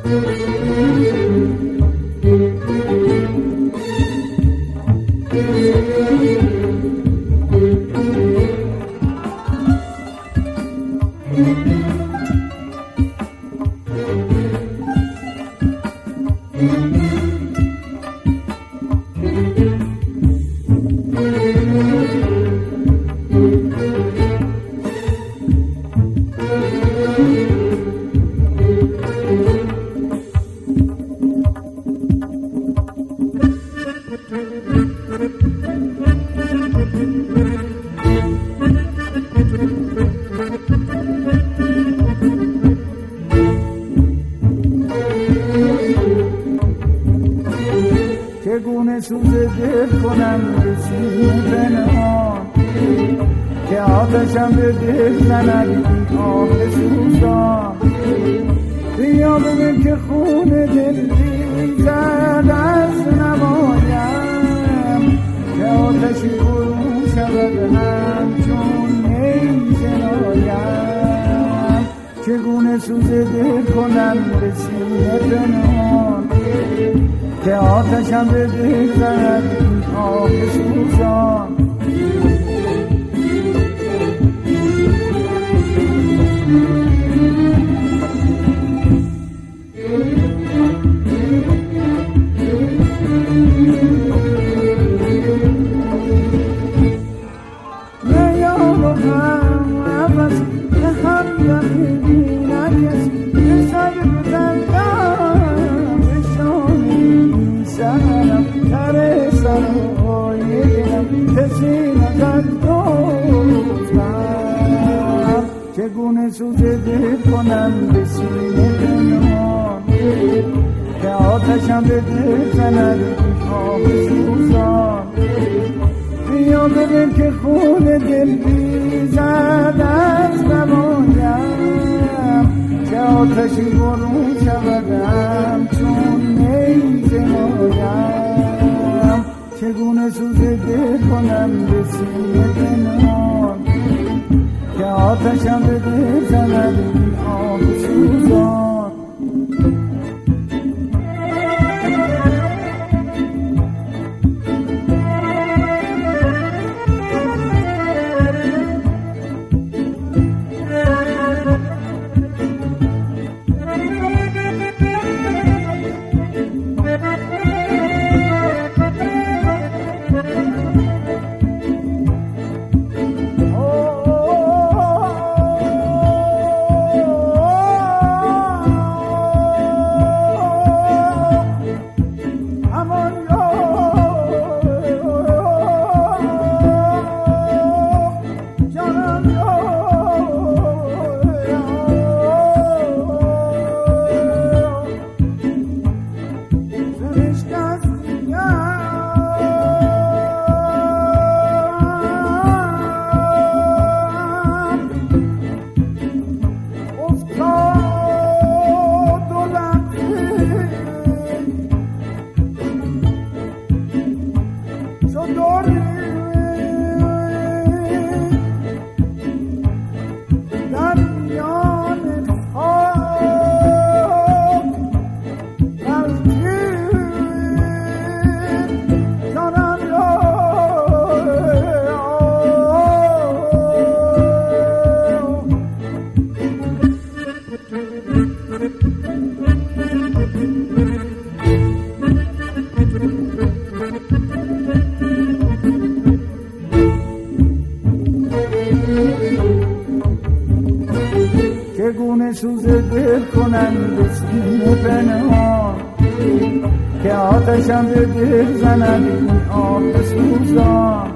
چگونه سوز دل کنم به سینه پنهان که آتشم به دل زند این آه سوزان. بیا ببین که خون دل ریزد از نمایم که آتشی برون شود همچون می جنایم. چگونه سوز دل کنم به سینه پنهان که آتشم به دل زند این آه سوزان. چگونه سوز دل کنم به سینه پنهان که آتشم به دل زند این آه سوزان. بیا ببین که خون دل ریزد از نمایم که آتشی برون شود همچون می جنایم. چگونه سوز دل کنم به سینه پنهان که آتشم به دل زند این آه سوزان. چگونه سوز دل کنم به سینه پنهان که آتشم به دل زند این آه سوزان.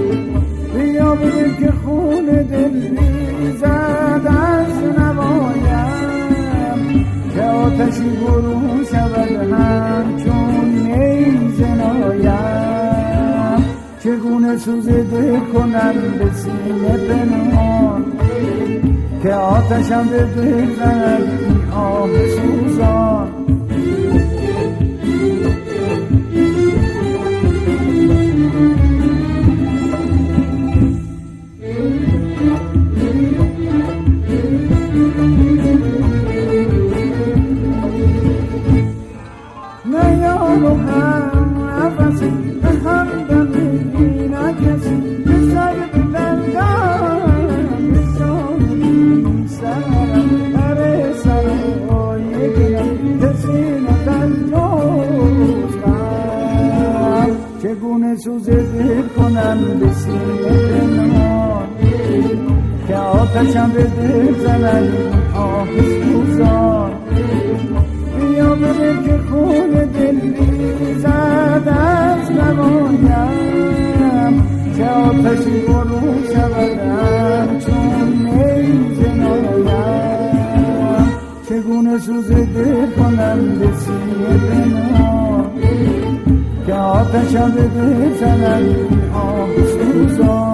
بیا ببین که خون دل ریزد از نمایم که آتشی برون شود همچون می جنایم. چگونه سوز دل کنم به سینه پنهان که آتشم به دل زند این آه سوزان. سرم در سرای دلم کسی نتنجوز من چگونه سوز دل کنم به سینه پنهان که آتشم به دل زند آه سوزان بیا ببین که خون دل ریزد از نمایم که آتشی برو شودم چون نیزه نایم چگونه سوز دل کنم به سینه پنهان که آتشم به دل زند آه سوزان